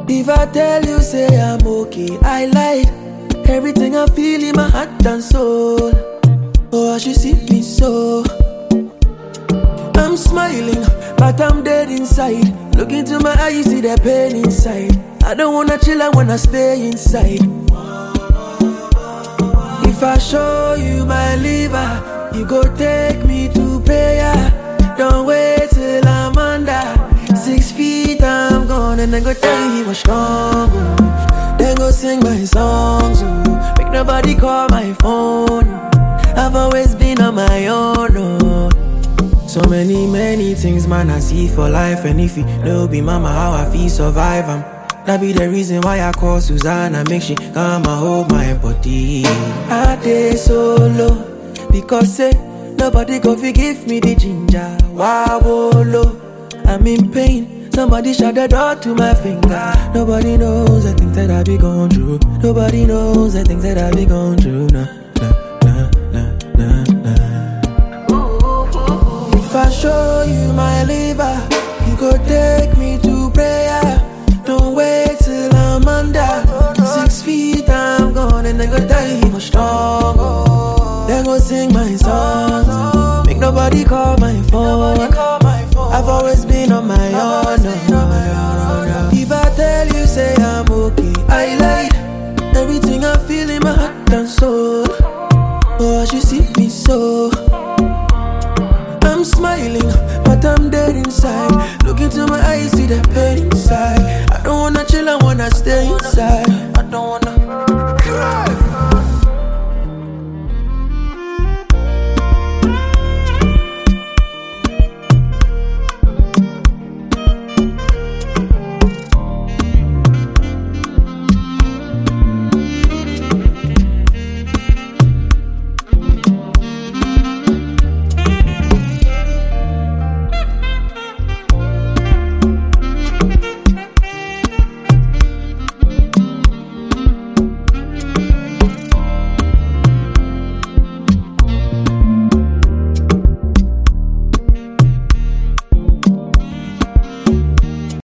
If I tell you, say I'm okay, I lied. Everything I feel in my heart and soul. Oh, I should see me so. I'm smiling, but I'm dead inside. Look into my eyes, you see the pain inside. I don't wanna chill, I wanna stay inside. If I show you my liver, you go take me to prayer. Don't wait till I'm under 6 feet, I'm gone. And then go tell you he was strong, oh. Then go sing my songs, oh. Make nobody call my phone. I've always been on my own, oh. So many things, man, I see for life. And if you know be mama, how I feel survive, that be the reason why I call Susanna. Make she come and hold my body. I dey solo because say nobody go forgive me the ginger. Wow, low, I'm in pain. Somebody shut the door to my finger. Nobody knows the things that I be going through. Nobody knows the things that I be going through. Nah. If I show you my liver, you go take me to prayer. Don't wait till I'm under 6 feet, I'm gone. And then go tell you he was strong, oh. Then go sing my songs, oh. Make nobody call my phone. I've always been on my own, oh. If I tell you, say I'm okay, I lied. Everything I feel in my heart and soul. Oh, I should see me so. I'm smiling, but I'm dead inside. Look into my eyes, see the pain inside. I don't wanna chill, I wanna stay inside.